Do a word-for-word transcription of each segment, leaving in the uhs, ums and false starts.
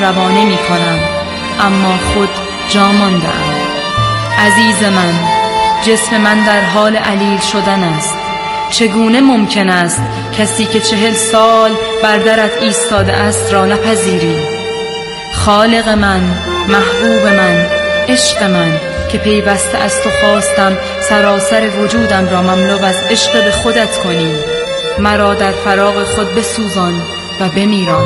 روانه می کنم، اما خود جا مانده‌ام. عزیز من، جسم من در حال علیل شدن است. چگونه ممکن است کسی که چهل سال بر درت ایستاده است را نپذیری؟ خالق من، محبوب من، عشق من که پیوسته از تو خواستم سراسر وجودم را مملو از عشق به خودت کنی. مرا در فراق خود بسوزان و بمیران.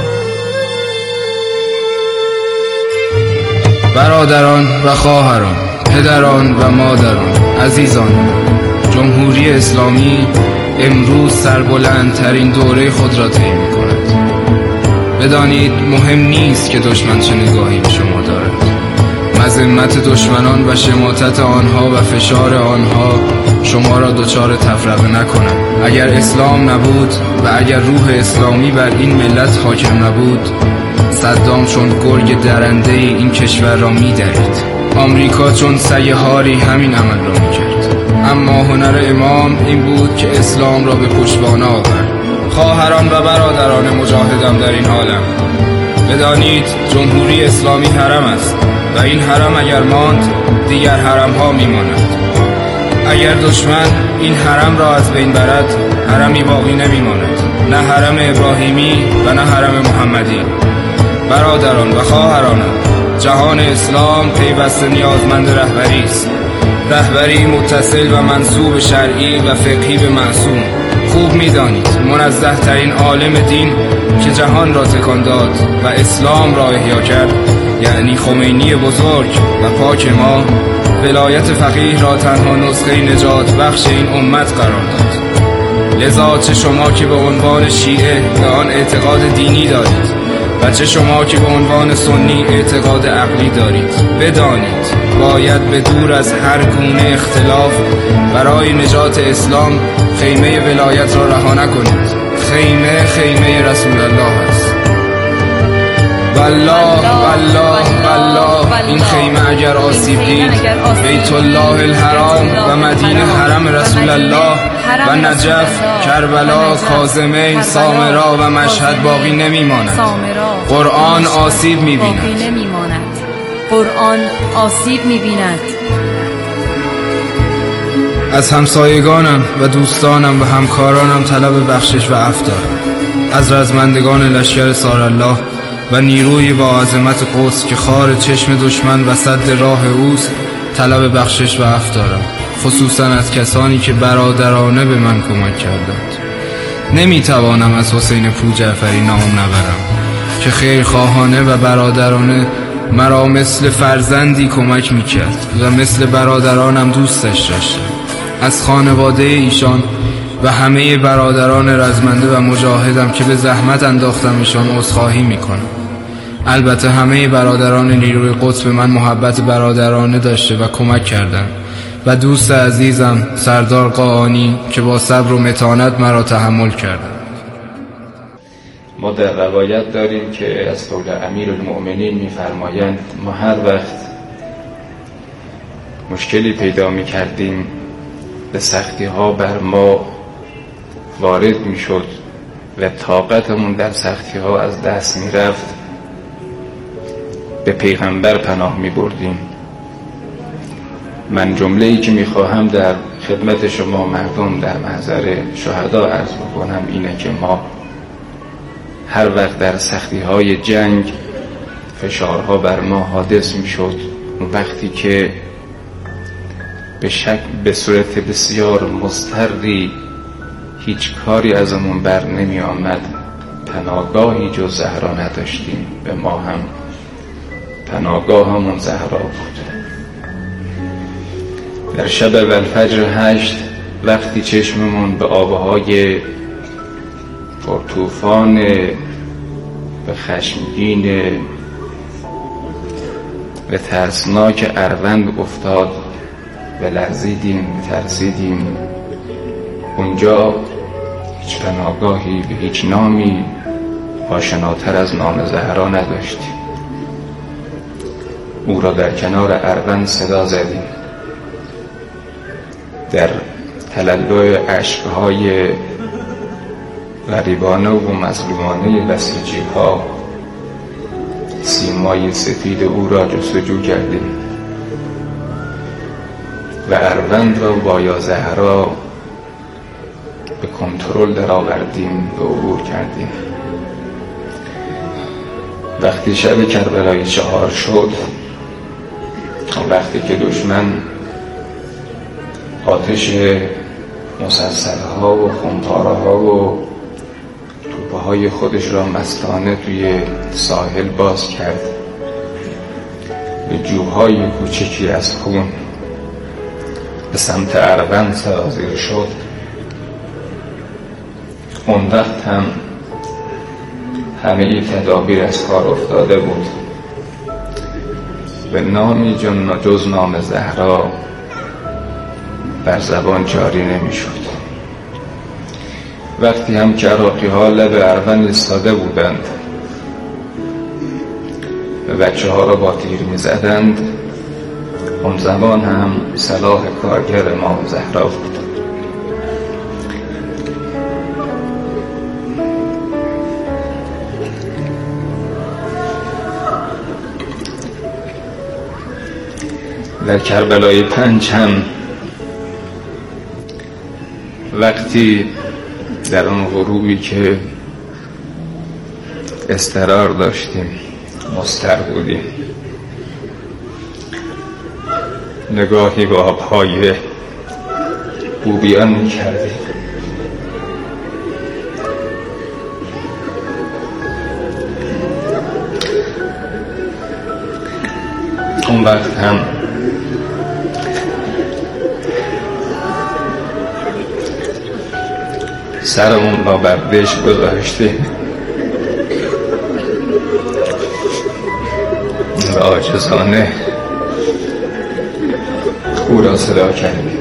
برادران و خواهران، پدران و مادران، عزیزان، جمهوری اسلامی امروز سربلندترین دوره خود را طی می‌کند. بدانید مهم نیست که دشمن چه نگاهی به شما دارد. مذمت دشمنان و شماتت آنها و فشار آنها شما را دچار تفرقه نکند. اگر اسلام نبود و اگر روح اسلامی بر این ملت حاکم نبود، صدام چون گرگ درنده این کشور را می‌درید. آمریکا چون سیحاری همین عمل را می‌کرد. اما هنر امام این بود که اسلام را به پشتوانه آورد. خواهران و برادران مجاهدم در این عالم، بدانید جمهوری اسلامی حرم است و این حرم اگر ماند دیگر حرم ها میماند. اگر دشمن این حرم را از بین برد، حرمی باقی نمیماند، نه حرم ابراهیمی و نه حرم محمدی. برادران و خواهرانم، جهان اسلام پیوسته نیازمند رهبری است، رهبری متصل و منسوب شرعی و فقهی به معصوم. خوب می‌دانید منزه ترین عالم دین که جهان را تکان داد و اسلام را احیا کرد، یعنی خمینی بزرگ و پاک ما، ولایت فقیه را تنها نسخه نجات بخش این امت قرار داد. لذا چه شما که به عنوان شیعه به آن اعتقاد دینی دارید و چه شما که به عنوان سنی اعتقاد عقلی دارید، بدانید باید به دور از هر گونه اختلاف برای نجات اسلام خیمه ولایت را رها نکنید. خیمه خیمه رسول الله است. والله والله والله این خیمه اگر آسیب دید، بیت الله الحرام و مدینه حرم رسول الله و نجف، کربلا، کاظمین، سامرا و مشهد باقی نمیماند. قرآن آسیب می‌بیند. قرآن آسیب می‌بیند. از همسایگانم و دوستانم و همکارانم طلب بخشش و عفو دارم. از رزمندگان لشکر سارالله و نیروی با عظمت قدس که خار چشم دشمن و سد راه اوست طلب بخشش و عفو دارم، خصوصا از کسانی که برادرانه به من کمک کردند. نمیتوانم از حسین پورجعفری نام نبرم که خیرخواهانه و برادرانه مرا مثل فرزندی کمک میکرد و مثل برادرانم دوستش داشتم. از خانواده ایشان و همه برادران رزمنده و مجاهدم که به زحمت انداختمشان عذرخواهی میکنم. البته همه برادران نیروی قدس به من محبت برادرانه داشته و کمک کردند و دوست عزیزم سردار قاآنی که با صبر و متانت مرا تحمل کردند. ما در روایت داریم که از قول امیرالمؤمنین می‌فرمایند ما هر وقت مشکلی پیدا می‌کردیم به سختی‌ها بر ما وارد می‌شد و طاقتمون در سختی‌ها از دست می‌رفت، به پیغمبر پناه می‌بردیم. من جمله‌ای که می‌خواهم در خدمت شما مردم در محضر شهدا عرض بکنم اینه که ما هر وقت در سختی‌های جنگ فشارها بر ما حادث می‌شد، وقتی که به شک به صورت بسیار مضطری هیچ کاری ازمون بر نمی آمد، پناهگاهی جز زهرا نداشتیم. به ما هم پناهگاه همون زهرا بود. در شب والفجر هشت وقتی چشممون به آبهای پرطوفان و خشمگین و ترسناک اروند افتاد و لرزیدیم و ترسیدیم، اونجا هیچ پناهگاهی به هیچ نامی آشناتر از نام زهرا نداشتیم. او را در کنار اروند صدا زدیم. در تلالوی عشقهای غریبانه و مظلومانه بسیجی ها سیمای سفید او را جستجو کردیم و اروند را با یا زهرا به کنترل در آوردیم و عبور کردیم. وقتی شب کربلای چهار شد، وقتی که دشمن آتش مسلسل‌ها و خمپاره‌ها و توپه‌های خودش را مستانه توی ساحل باز کرد، به جوهای کوچکی از خون به سمت اروند سرازیر شد، اون وقت هم همه تدابیر از کار افتاده بود. به نامی جز نام زهرا بر زبان جاری نمی شد. وقتی هم که عراقی ها لب اروند ایستاده بودند و بچه ها را با تیر می زدند، اون زمان هم سلاح کارگر ما زهرا بود. در کربلای پنج هم وقتی در اون غروبی که اضطرار داشتیم، مضطر بودیم، نگاهی به آبهای بوبیان می کردیم، اون وقت هم سرمون را بر دشت گذاشتیم و عاجزانه او را صدا کردیم.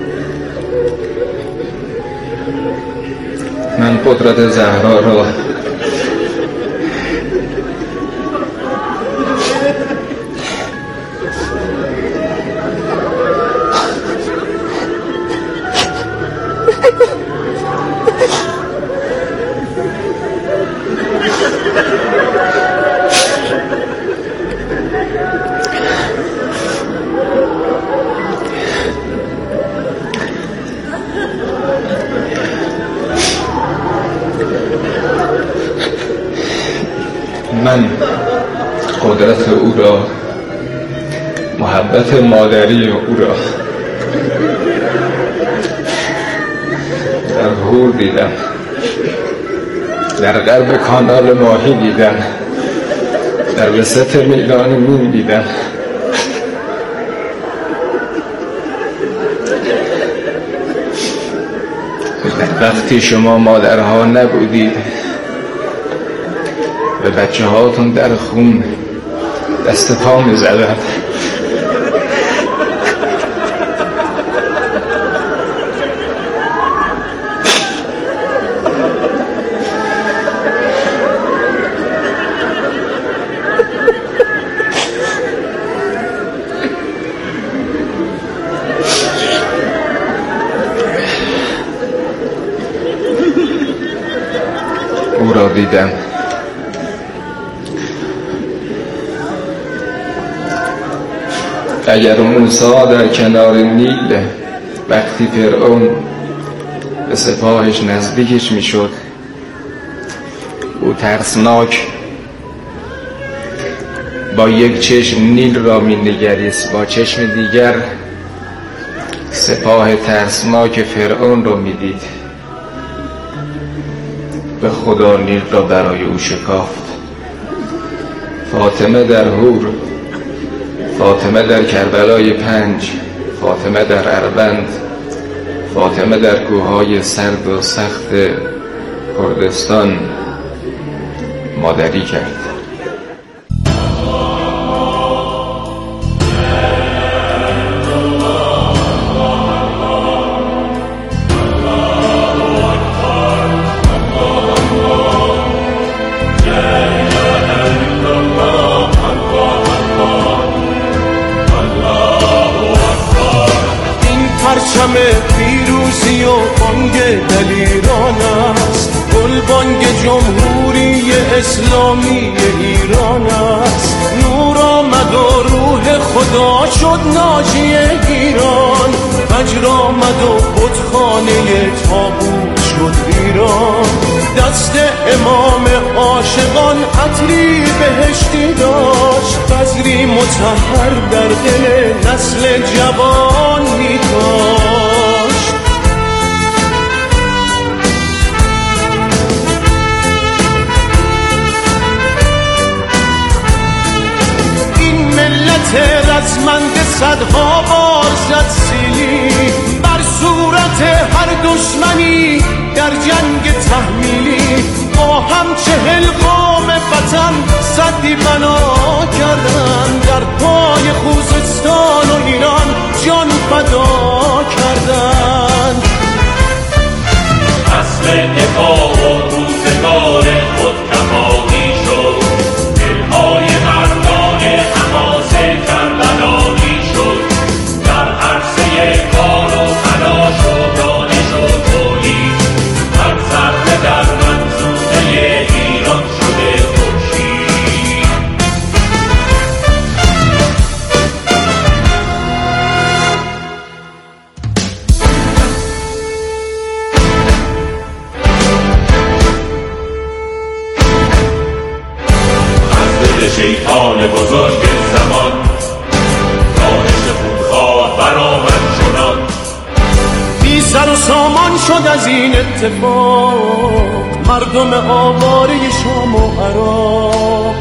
من قدرت زهرا را من قدرت او را، محبت مادری او را در هور دیدم، در غرب کانال ماهی دیدم، در وسط میدان مین دیدم. وقتی شما مادرها نبودید و بچه هاتون در خون دست پا می زدن، او را دیدم. اگر موسی در کنار نیل وقتی فرعون به سپاهش نزدیکش میشد، او ترسناک با یک چشم نیل را مینگریست، با چشم دیگر سپاه ترسناک فرعون را میدید. به خدا نیل را برای او شکافت. فاطمه در هور، فاطمه در کربلای پنج، فاطمه در اروند، فاطمه در کوههای سرد و سخت کردستان مادری کرد. پرچم پیروزی و بانگ دلیران است، گل بانگ جمهوری اسلامی ایران است. فدا شد ناجی ایران، فجر آمد و بتخانه تابوت شد ایران. دست امام عاشقان عطری بهشتی داشت، بذری مطهر در دل نسل جوان می‌کاشت. این ملت رزمند صدها بار زد سیلی بر صورت هر دشمنی در جنگ تحمیلی، با هم چهل قوم وطن صدی بنا کردن، در پای خوزستان و ایران جان فدا کردن. اصل دفاع و روزگار خود کمانی شد، دلهای مردان حماس کربلایی شد، در عرصه کار و تلاش و دانش و تولید، هر ذره در منظومه ایران شده خورشید. از دل شیطان بزرگ زمان دانش خونخواه برآمد چنان، بی سر و سامان شد از این اتفاق مردم آواره شام و عراق.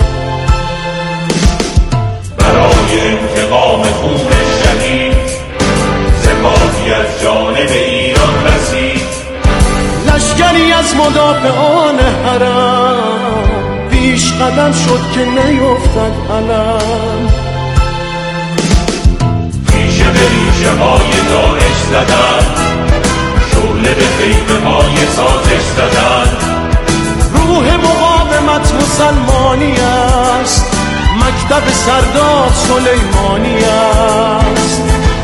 برای انتقام خون شهید سپاهی از جانب ایران رسید، لشکری از مدافعان حرم پیش قدم شد که نیفتد علم. ریشه به ریشه های داعش زدن، شعله به خیمه های سازش زدن. روح مقاومت مسلمانی است، مکتب سردار سلیمانی است.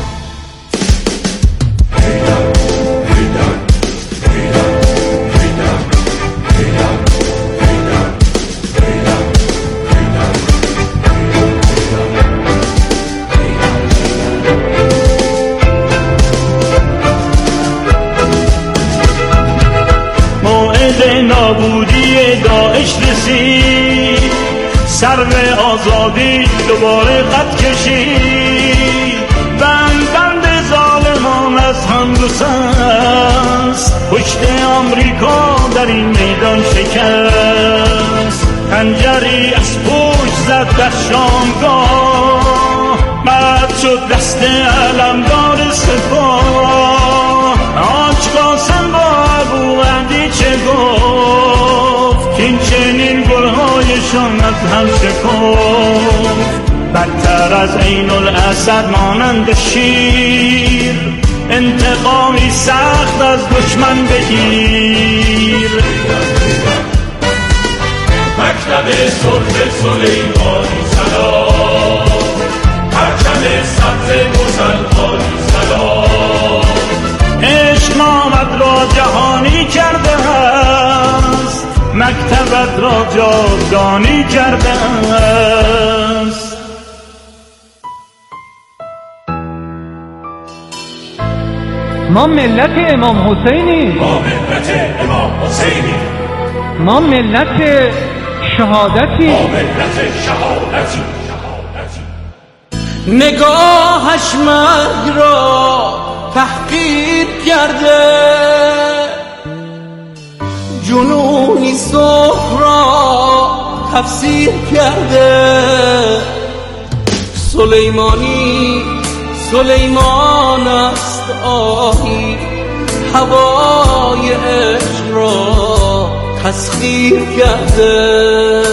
نابودی داعش رسید، سر به آزادی دوباره قد کشید. بند بند ظالمان از هم گسست، پشت آمریکا در این میدان شکست. خنجری از پشت زد در شامگاه، بعد شد دست علمدار سپاه. آج قاسم با ابو عدی چه گفت، این چنین گلهایشان از هم شکفت. بدتر از عین الاسد مانند شیر، انتقامی سخت از دشمن بگیر. مکتب سلطه سلیمانی سلام، پرچم سبز مسلمانی سلام. عشق نامت را جهانی کرده است، مکتبت را جاودانی کرده است. ما ملت امام حسینی، ما ملت امام حسینی، ما ملت شهادتی، ما ملت شهادتی. نگاهش مرگ را تحقیر کرده، جنونی صبح را تفسیر کرده. سلیمانی سلیمان است آهی، هوای عشق را تسخیر کرده.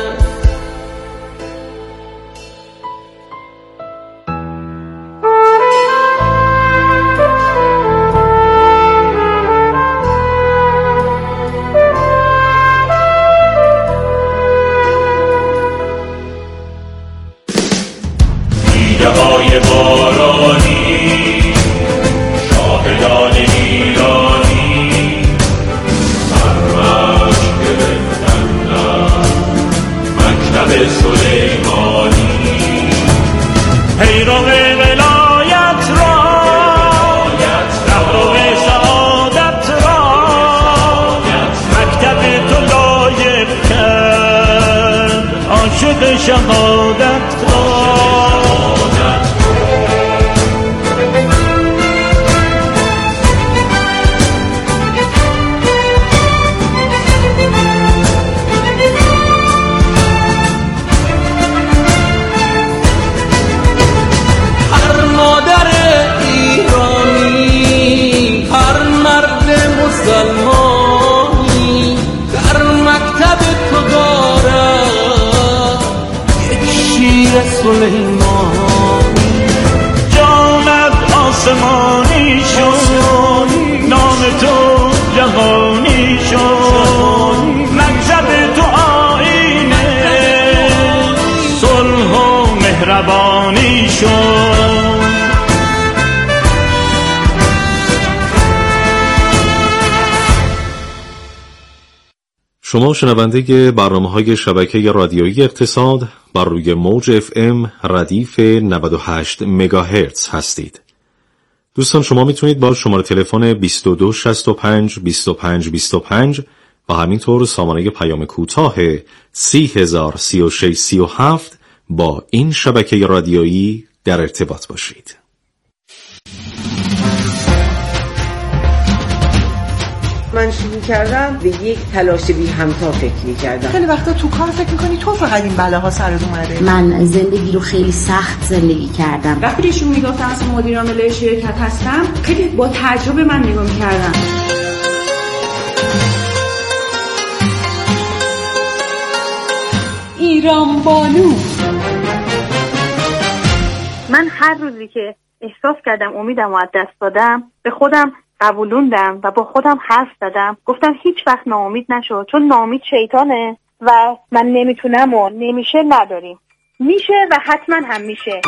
های بارانی، شاهدان ایرانی، سرمش گرفتند مکتب سلیمانی. پیرو ولایت را رهرو سعادت را مکتب تو لایق کرد عاشق شهادت را. سلیمانی جامت آسمانی شد، نام تو جهانی شد، مکتب تو آینه صلح و مهربانی شد. شما شنونده برنامه‌های شبکه رادیویی اقتصاد بر روی موج اف ام ردیف نود و هشت مگاهرتز هستید. دوستان شما میتونید با شماره تلفن بیست و دو شصت و پنج بیست و پنج بیست و پنج و همینطور سامانه پیام کوتاه سی هزار سی و شش سی و هفت با این شبکه رادیویی در ارتباط باشید. من شروع کردم به یک تلاش بی همتا فکر کردم. خیلی وقتا تو کار فکر میکنی تو فقط این بلاها سرت اومده. من زندگی رو خیلی سخت زندگی کردم. وقتی ایشون میگفتن اصلا مدیر عامل شرکت هستم خیلی با تعجب من نگاه میکردم. ایران بانو. من هر روزی که احساس کردم امیدم رو از دست دادم به خودم قبولوندم و با خودم حرف زدم، گفتم هیچ وقت ناامید نشو، چون ناامید شیطانه و من نمیتونم و نمیشه نداریم، میشه و حتما هم میشه.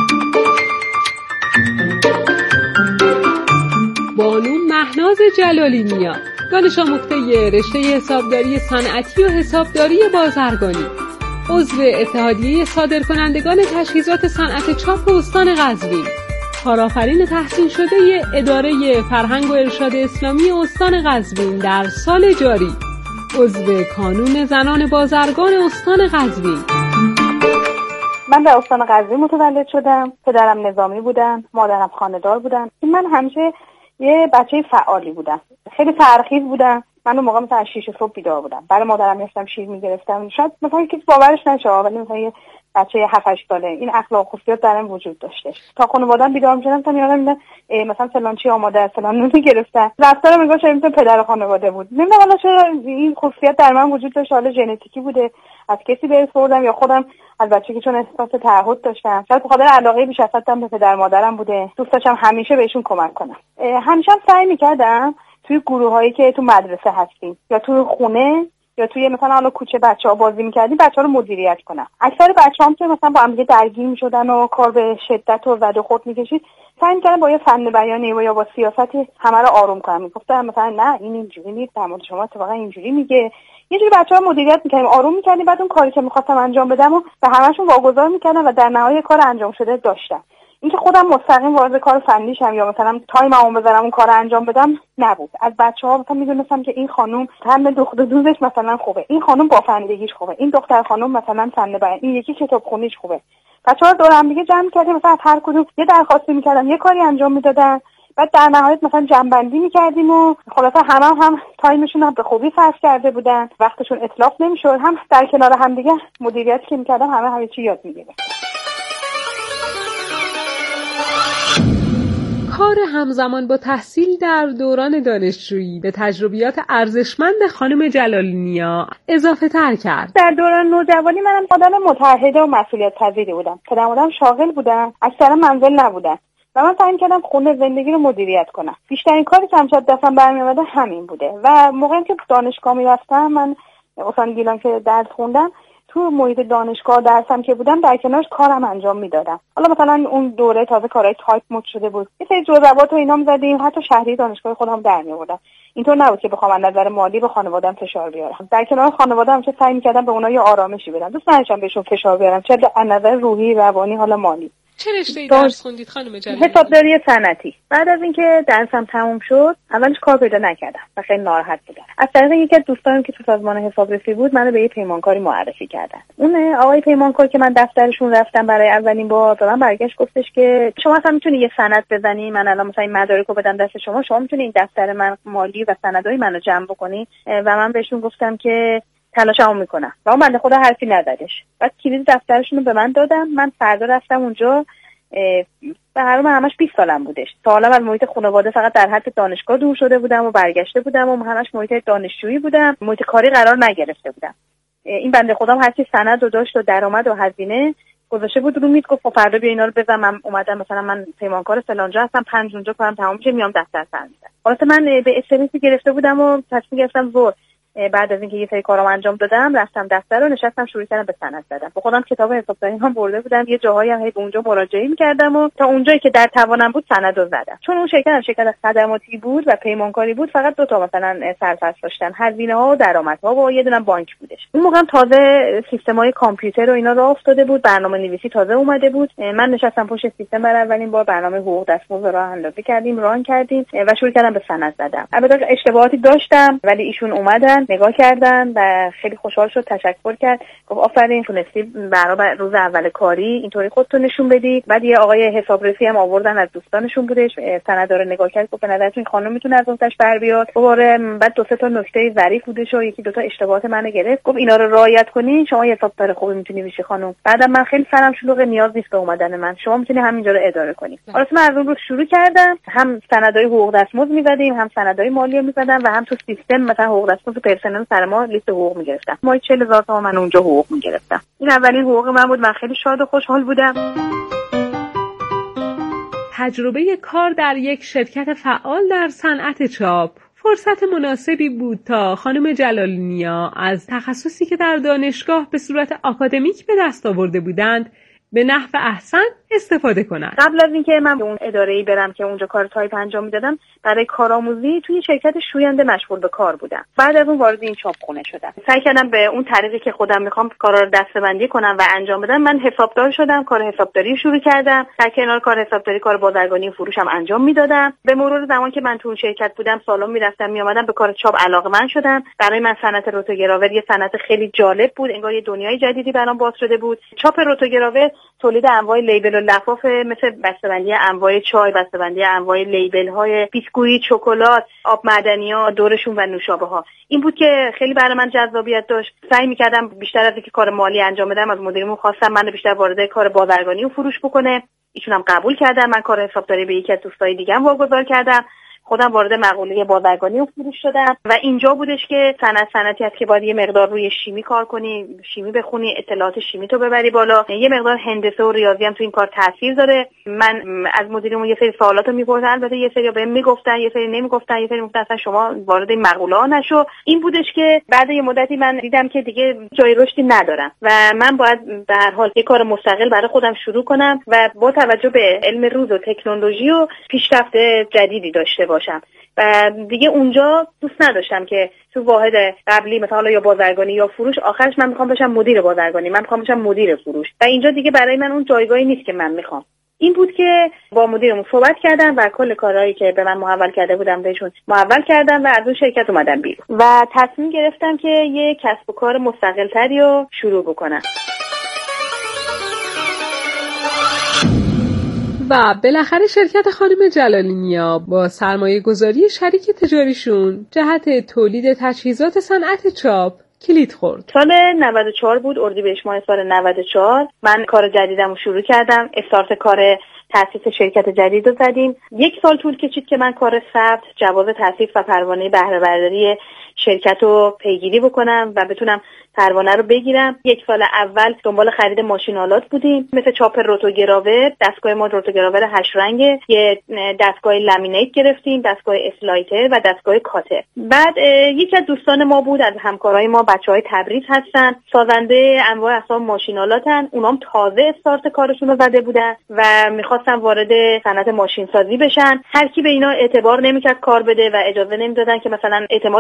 بانو مهناز جلالی نیا، دانش آموخته رشته حسابداری صنعتی و حسابداری بازرگانی، عضو اتحادیه صادرکنندگان تجهیزات صنعت چاپ استان قزوین، کارآفرین تحصیل شده اداره فرهنگ و ارشاد اسلامی استان قزوین در سال جاری، عضو کانون زنان بازرگان استان قزوین. من در استان قزوین متولد شدم. پدرم نظامی بودن، مادرم خانه‌دار بودن. من همیشه یه بچه فعالی بودم. خیلی سرخیز بودم. من اون موقع مثلا از شیش صبح بیدار بودم. برای مادرم می‌رفتم شیر می‌گرفتم. شاید مثلا کسی باورش نشه، ولی مثلا یه بچه هفت هشت ساله این اخلاق و خصوصیات درم وجود داشته. تا خانواده‌ام بیدار می‌شدم تا میادم می‌دن مثلا فلان چی آماده است، فلان نون گرفتن. رفتارم میگه شاید مثلا پدر خانواده بود. نمی‌دونم حالا چرا این خصوصیت در من وجود داشت، حالا ژنتیکی بوده، از کسی به ارث بردم یا خودم از بچگی چون احساس تعهد داشتم. شاید به خاطر علاقه بیش از حدم به پدر مادرم بوده. دوست داشتم همیشه بهشون کمک کنم. همیشه هم سعی می‌کردم توی گروهایی که تو مدرسه هستیم یا تو خونه یا توی مثلا حالا کوچه بچه‌ها بازی می‌کردیم بچه‌ها رو مدیریت کنم. اکثر بچه‌هام که مثلا با هم دیگه درگیر می‌شدن و کار به شدت و زد و خورد می‌کشید، سعی می‌کردم با یه فن بیانی و یا با سیاستی همه رو آروم کنم. میگفتم مثلا نه این اینجوری نیست، در مورد شما اتفاقا اینجوری میگه. یه جوری بچه‌ها رو مدیریت می‌کردیم، آروم می‌کردیم، بعد اون کاری که می‌خواستم انجام بدم و به همه‌شون واگذار می‌کردم و در نهایت کار انجام شده داشتم. اینکه خودم مستقیم وارد کار فنی شم یا مثلا تایممو بذارم اون کارو انجام بدم نبود. از بچه‌ها مثلا می‌دونستم که این خانم هم دختر دوزش مثلا خوبه، این خانم با فنیدگیش خوبه، این دختر خانم مثلا فن بیان، این یکی کتابخونیش خوبه. بچه‌ها دور هم دیگه جمع کردیم، مثلا هر کدوم یه درخواستی می‌کردن، یه کاری انجام میدادن، بعد در نهایت مثلا جمع‌بندی می‌کردیم و خلاصه همه هم, هم تایمشون هم به خوبی صرف کرده بودن، وقتشون اتلاف نمی‌شد، هم در کنار هم دیگه مدیریتی که می‌کردم همه همه چی یاد می‌گرفتن. کار همزمان با تحصیل در دوران دانشجویی به تجربیات ارزشمند خانم جلالی نیا اضافه تر کرد. در دوران نوجوانی منم آدم متعهد و مسئولیت پذیری بودم. پدرم آدم شاغل بودن، اکثرا منزل نبودن و من سعی کردم خونه زندگی رو مدیریت کنم. بیشترین کاری که همیشه دستم برمی‌آمد همین بوده و موقعی که دانشگاه می‌رفتم، من استان گیلان که درس خوندم، تو محیط دانشگاه درسم که بودم در کنارش کارم انجام میدادم. حالا مثلا اون دوره تازه کارهای تایپ مد شده بود، یه سری جزئیات و اینا می‌زدیم، حتی شهری دانشگاه خودم در می‌آوردم. اینطور نبود که بخوام از نظر مالی به خانواده‌ام فشار بیارم. در کنار خانواده‌ام چه سعی می‌کردم به اونها یه آرامشی بدم. دوست نداشتم بهشون فشار بیارم، چه از نظر روحی، روانی، حالا مالی. چه رشته‌ای درس خوندید خانم جلالی؟ حسابداری صنعتی. بعد از اینکه درسم تموم شد اولش کار پیدا نکردم و خیلی ناراحت بودم. از طریق یکی از دوستانم که تو سازمان حسابرسی بود منو به یه پیمانکاری معرفی کردن. اون آقای پیمانکار که من دفترشون رفتم برای اولین بار، به من برگشت گفتش که شما اصلا میتونی یه سند بزنی، من الان مثلا این مدارکو بدم دست شما، شما میتونی این دفتر من مالی و سندای منو جمع بکنی. و من بهشون گفتم که تلاشمو میکنم و اون بنده خدا حرفی نزدش. بعد کلید دفترشون رو به من دادم. من فردا رفتم اونجا. به هر حال همش بیست سالم بودش. تا حالا از محیط خانواده فقط در حد دانشگاه دور شده بودم و برگشته بودم و همش محیط دانشجویی بودم، محیط کاری قرار نگرفته بودم. این بنده خودم هرچی سند و داشت و درآمد و هزینه گذاشته بود رو میز، گفت فردا بیا اینا رو بزن. من اومدم مثلا من پیمانکار فلانجا هستم، پنج اونجا کارم تمام میشه میام دفتر سر میزنم. البته من به استرسی گرفته بودم و تصمیم گرفتم زور بعد از اینکه یه سری کارام انجام دادم رفتم دفتر و نشستم شروع کردم به سند زدن. با خودم کتاب حسابداری هم برده بودم، یه جاهایی هم به اونجا مراجعه می‌کردم و تا اونجایی که در توانم بود سند رو زدم. چون اون شرکت شرکت خدماتی بود و پیمانکاری بود، فقط دو تا مثلا سرفصل داشتن، هزینه‌ها و درآمدها و یه دونه بانک بودش. اون موقع تازه سیستم‌های کامپیوتر و اینا راه افتاده بود، برنامه‌نویسی تازه اومده بود. من نشستم پشت سیستم برای اولین بار برنامه حقوق دستمزد راه اندازی کردیم، ران کردیم و شروع کردم به سند زدن. البته اشتباهاتی داشتم ولی ایشون اومدن نگاه کردن و خیلی خوشحال شد، تشکر کرد، گفت آفرین تونستی برای روز اول کاری اینطوری خودتو نشون بدی. بعد یه آقای حسابرسی هم آوردن از دوستانشون بودش، سندا رو نگاه کرد، گفت به نظرتون این خانم میتونه از واسش بر بیاد. دوباره بعد دو سه تا نکته ظریف بودش و یکی دو تا اشتباهات منو گرفت، گفت اینا رو رعایت کنین شما حسابدار خوبی میتونی بشی خانم. بعدم من خیلی سرم شلوغ، نیاز نیست به اومدن من، شما میتونی همینجا رو اداره کنی. حالا من از اون روز شروع کردم، هم سندای حقوق دستمزد میزدیم، هم سندای مالی میزدم و هم تو سیستم مثلا حقوق دستمزد پرسنل سر ما لیست حقوق میگرفتم. ما چهل هزار تومان من اونجا حقوق میگرفتم. این اولین حقوق من بود. من خیلی شاد و خوشحال بودم. تجربه کار در یک شرکت فعال در صنعت چاپ فرصت مناسبی بود تا خانم جلالی نیا از تخصصی که در دانشگاه به صورت آکادمیک به دست آورده بودند به نحو احسن استفاده کنند. قبل از اینکه من به اون اداره‌ای برم که اونجا کار تایپ انجام میدادم، برای کارآموزی توی شرکت شوینده مشغول به کار بودم. بعد از اون وارد این چاپخونه شدم. سعی کردم به اون طریقی که خودم میخوام کارا رو دسته‌بندی کنم و انجام بدم. من حسابدار شدم، کار حسابداری شروع کردم. در کنار کار حسابداری کار بازرگانی و فروشم انجام میدادم. به مرور زمان که من تو اون شرکت بودم، سالن میرفتم میآمدم، به کار چاپ علاقه‌مند شدم. برای من صنعت روتوگراور یه صنعت خیلی جالب بود، انگار یه دنیای جدیدی برام باز شده بود. چاپ روتوگراور تولید انواع لیبل و لفاف، مثل بسته‌بندی انواع چای، بسته‌بندی انواع لیبل‌های بیسکویت، شکلات، آب معدنی‌ها، دورشون و نوشابه‌ها. این بود که خیلی برای من جذابیت داشت. سعی می‌کردم بیشتر از اینکه کار مالی انجام بدم، از مدیرمون خواستم من بیشتر وارد کار بازرگانی و فروش بکنه. ایشون هم قبول کردن. من کار حسابداری به یکی از دوستای دیگه‌ام واگذار کردم. خودم وارد مقوله بازرگانی و فروش شدم و اینجا بودش که صنعت صنعتی هست که باید یه مقدار روی شیمی کار کنی، شیمی بخونی، اطلاعات شیمی تو ببری بالا. یه مقدار هندسه و ریاضی هم تو این کار تاثیر داره. من از مدیرمون یه سری سوالاتو می‌پرسیدم، البته یه سری بهم میگفتن، یه سری نمیگفتن، یه سری میگفتن اصلا شما وارد این مقوله ها نشو. این بودش که بعد یه مدتی من دیدم که دیگه جای رشدی ندارم و من باید به هر حال یه کار مستقل برای خودم شروع کنم و با توجه به علم روز و تکنولوژی و پیشرفت جدیدی داشته باشم. و دیگه اونجا دوست نداشتم که تو واحد قبلی مثلا یا بازرگانی یا فروش آخرش من میخوام بشم مدیر بازرگانی، من میخوام بشم مدیر فروش و اینجا دیگه برای من اون جایگاهی نیست که من میخوام. این بود که با مدیرمون صحبت کردم و کل کارهایی که به من محول کرده بودم بهشون محول کردم و از اون شرکت اومدم بیرون و تصمیم گرفتم که یه کسب و کار مستقل تری رو شروع بکنم. و بالاخره شرکت خانم جلالی نیا با سرمایه گذاری شریک تجاریشون جهت تولید تجهیزات صنعت چاپ کلید خورد. سال نود و چهار بود، اردیبهشت ماه سال نود و چهار من کار جدیدم رو شروع کردم. استارت کار تأسیس شرکت جدید رو زدیم. یک سال طول کشید که من کار ثبت، جواز تأسیس و پروانه بهره برداری شرکت رو پیگیری بکنم و بتونم پروانه رو بگیرم. یک سال اول دنبال خرید ماشین‌آلات بودیم، مثل چاپ روتوگراور. دستگاه ما روتوگراور هشت رنگه، یه دستگاه لامینیت گرفتیم، دستگاه اسلایتر و دستگاه کاتر. بعد یکی از دوستان ما بود، از همکارای ما، بچهای تبریز هستن، سازنده انواع اقسام ماشین‌آلاتن. اونام تازه استارت کارشون رو زده بودن و می‌خواستن وارد صنعت ماشین سازی بشن. هر کی به اینا اعتبار نمی‌کرد کار بده و اجازه نمیدادن که مثلا اعتماد نمی‌کردن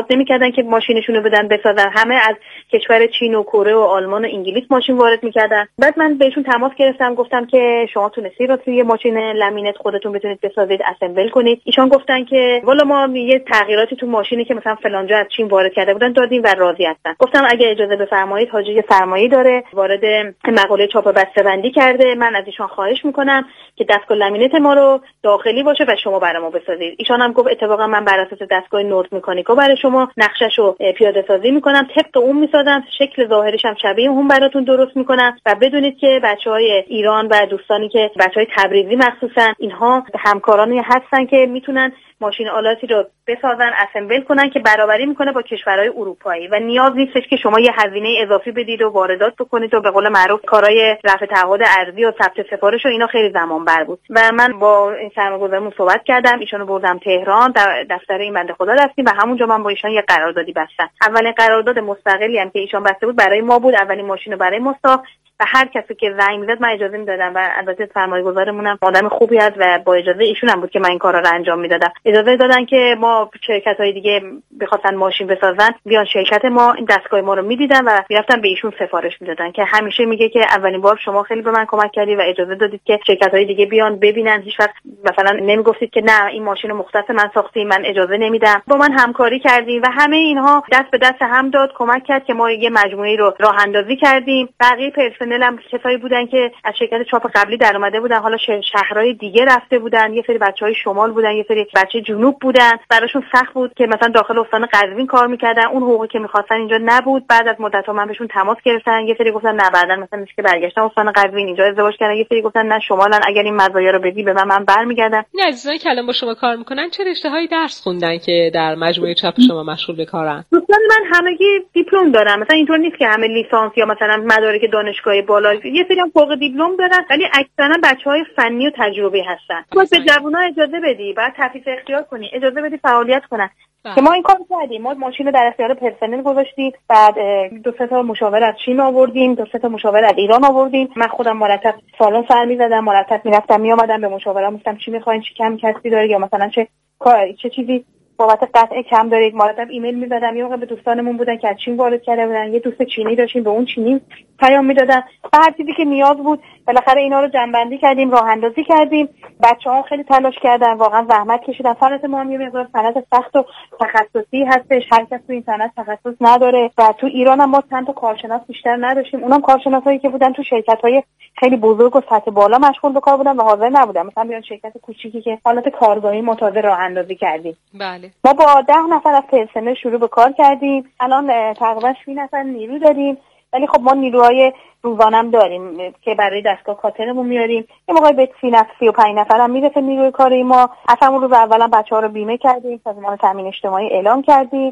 نمی‌کردن که ماشینشون رو بدن بسازن. همه از کشور چین و کره و آلمان و انگلیس ماشین وارد می‌کردن. بعد من بهشون تماس گرفتم، گفتم که شما تونستی رو توی ماشین لامینت خودتون بتونید بسازید، اسمبل کنید. ایشان گفتن که والا ما یه تغییراتی تو ماشینی که مثلا فلانجا از چین وارد کرده بودن دادیم و راضی هستن. گفتم اگه اجازه بفرمایید، حاجی یه سرمایه‌ای داره، وارد مقاله چاپ بسته‌بندی کرده، من از ایشان خواهش می‌کنم که دستگاه لامینت ما رو داخلی باشه و شما برای ما بسازید. ایشان هم گفت اتفاقا من بر اساس دستگاه نورد مکانیکا برای شما نقشه‌شو پیاده سازی می‌کنم، طبق اون می‌سازم، شکل ظاهریش هم شبیه اون براتون درست می‌کنم و بدونید که بچه‌های ایران و دوستانی که بچه‌های تبریزی مخصوصا اینها همکارانی هستن که میتونن ماشین آلاتی رو بسازن، اسمبل کنن که برابری میکنه با کشورهای اروپایی و نیاز نیستش که شما یه هزینه اضافی بدید و واردات بکنید و به قول معروف کارهای رفع تعهد ارضی و ثبت سفارش و اینا خیلی زمان بر بود. و من با این سرمایه‌گذارمون صحبت کردم، ایشونو بردم تهران، در دفتر این بنده خدا رفتیم و همونجا من با ایشون یه قراردادی بستم. اولین قرارداد مستقلی هم که ایشون بسته بود برای ما بود، اولین ماشین رو برای ما ساخت و هر کسی که زنگ می‌زد من اجازه میدادم و البته سرمایه‌گذارمون هم آدم خوبی است و با اجازه ایشون هم بود که من این کارا رو انجام میدادم. اجازه دادن که ما شرکت‌های دیگه بخواستن ماشین بسازن بیان شرکت ما این دستگاه ما رو میدیدن و میرفتن به ایشون سفارش میدادن که همیشه میگه که اولین بار شما خیلی به من کمک کردی و اجازه دادید که شرکت‌های دیگه بیان ببینن. هیچ وقت مثلا نمیگفتید که نه این ماشین رو مختص من ساختیم، من اجازه نمیدم. با من همکاری کردیم و همه اینها دست به دست هم داد، کمک کرد که ما یه مجموعه‌ای رو راه اندازی کردیم. بقیه پرسنل هم کسایی بودن که از شرکت چاپ قبلی در اومده بودن، حالا شهرهای دیگه رفته بودن، یه سری بچهای شمال بودن، یه سری بچه جنوب بودن. براشون سخت بود که مثلا داخل استان قزوین کار میکردن، اون حقوقی که می‌خواستن اینجا نبود. بعد از مدت‌ها من بهشون تماس گرفتن، یه سری گفتن نه بعدن مثلا میشه که برگشتن استان قزوین اینجا ازدواج کردن، یه سری گفتن نه شمالن، اگر این مزایا رو بدی به من من برمیگردم. این عزیزانی که الان با شما کار میکنن چه رشته‌هایی درس خوندن که در مجموعه چاپ شما مشغول به کارن؟ دوستان من همگی دیپلم دارم، مثلا اینطور نیست که همه لیسانس یا مثلا مدارک دانشگاه بالا، یه سری هم فوق دیپلم دارن ولی اکثرا بچهای فنی و تجربی هستن. باید به جوونا اجازه بدی، بعد تفیض اختیار کنی، اجازه بدی فعالیت کنن. که ما این کارو کردیم، ما ماشین رو در اختیار پرسنل گذاشتیم، بعد دو سه تا مشاور از چین آوردیم، دو سه تا مشاور از ایران آوردیم. من خودم مرتب سالن سر می‌زدم، مرتب می‌رفتم می‌آمدم، به مشاورا گفتم چی می‌خواین، چی کم کسی داره یا مثلا چه کار چه چیزی بابت قطع کم دارید. مرتب ایمیل می‌زدم، یه موقع به دوستانمون بودن که از چین وارد کرده بودن، یه دوست چینی داشتیم به اون چینی پیام می‌دادم. هر چیزی که نیاز بود بالاخره اینا رو جمع‌بندی کردیم، راه اندازی کردیم. بچه‌ها خیلی تلاش کردن، واقعا زحمت کشیدن. صنعت ما هم یه مقدار صنعت سخت و تخصصی هستش، هر کس تو این صنعت تخصص نداره و تو ایران هم ما چند تا کارشناس بیشتر نداشتیم. اونم کارشناسایی که بودن تو شرکت‌های خیلی بزرگ و سطح بالا مشغول به کار بودن و حاضر نبودن مثلا بیان شرکت کوچیکی که حالت کارگاهی متازه راه اندازی کردیم. بله. ما با ده نفر از پرسنل شروع به کار کردیم. الان تقریبا سی نفر نیرو داریم. ولی خب ما نیروهای روزانم داریم که برای دستگاه کاترمون میاریم. یه موقعی به سی نفر سی و پنج نفر هم میرسه نیروی کاری ما. اصلا اون روز اولا بچه‌ها رو بیمه کردیم، سازمان تامین اجتماعی اعلام کردیم.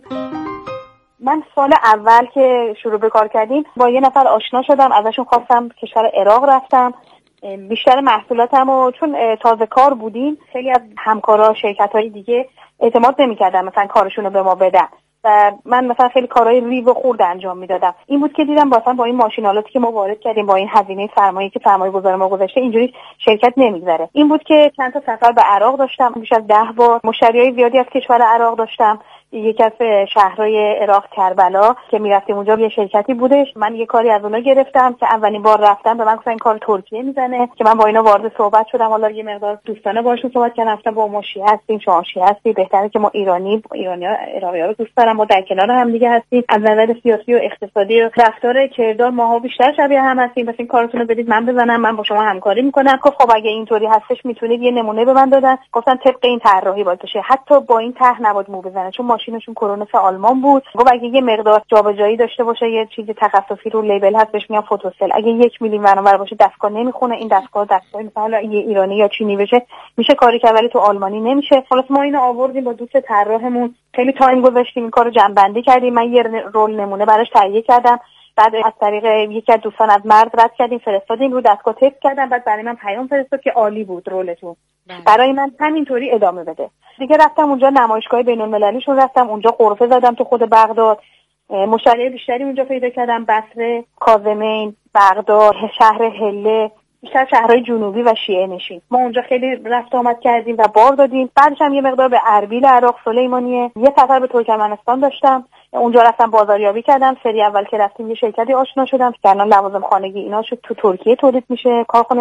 من سال اول که شروع به کار کردیم با یه نفر آشنا شدم، ازشون خواستم کشور عراق رفتم. بیشتر محصولاتم و چون تازه کار بودیم خیلی از همکارا شرکت‌های دیگه اعتماد نمی‌کردن مثلا کارشون رو به ما بدن و من مثلا خیلی کارهای ریو و خرد انجام میدادم. این بود که دیدم مثلا با این ماشینالاتی که ما وارد کردیم، با این هزینه سرمایه‌ای که سرمایه‌گذار ما گذاشته، اینجوری شرکت نمیگذره. این بود که چند تا سفر به عراق داشتم، بیش از ده بار مشتریای زیادی از کشور عراق داشتم. یکی از شهرهای عراق کربلا که میرفتیم اونجا یه شرکتی بودش، من یه کاری از اونها گرفتم که اولین بار رفتم به من گفتن این کار ترکیه میزنه که من با اینا وارد صحبت شدم. حالا یه مقدار دوستانه باشون صحبت کردم، گفتم با ما شیعه هستیم، شما شیعه هستی، بهتره که ما ایرانی ایرانی‌ها عراقی‌ها رو دوست دارم، ما در کنار هم دیگه هستیم، از نظر سیاسی و اقتصادی و رفتار کردار ماها بیشتر شبیه هم هستیم، پس این کارتون رو بدید من بزنم، من با شما همکاری میکنم. گفت خب اگه اینطوری هستش میتونید یه نمونه به من دادن. گفتن طبق این طراحی باید بشه، حتی با این طرح نباید مو بزنه چون ماشینشون کرونوس آلمان بود. گفت اگه یه مقدار جابجایی داشته باشه، یه چیز تخصصی رو لیبل هست بهش میگن فوتوسل، اگه یک میلی برابر باشه دستگاه نمیخونه، این دستگاه دستگاه مثلا یه ایرانی یا چینی بشه میشه کاری کرد ولی تو آلمانی نمیشه. خلاص ما اینو آوردیم با دوست طراحمون، خیلی تایم گذاشتیم این کارو جمع‌بندی کردیم. من یه رول نمونه براش تهیه کردم، بعد از طریق یکی از دوستان از مرد رد کردیم فرستادیم، رو دستگاه تست کردم، بعد برای من پیام فرستاد که عالی بود رولتون، برای من همینطوری ادامه بده. دیگه رفتم اونجا نمایشگاه بین‌المللیشون، رفتم اونجا غرفه زدم تو خود بغداد، مشتری بیشتری اونجا پیدا کردم، بصره، کاظمین، بغداد، شهر هله، بیشتر شهرهای جنوبی و شیعه نشین. ما اونجا خیلی رفت آمد کردیم و بار دادیم. بعدش هم یه مقدار به اربیل عراق، سلیمانیه، یه سفر به ترکمنستان داشتم. اونجا رفتم بازاریابی کردم. سری اول که رفتیم یه شرکتی آشنا شدم که الان لوازم خانگی اینا شد تو ترکیه تولید میشه. کارخونه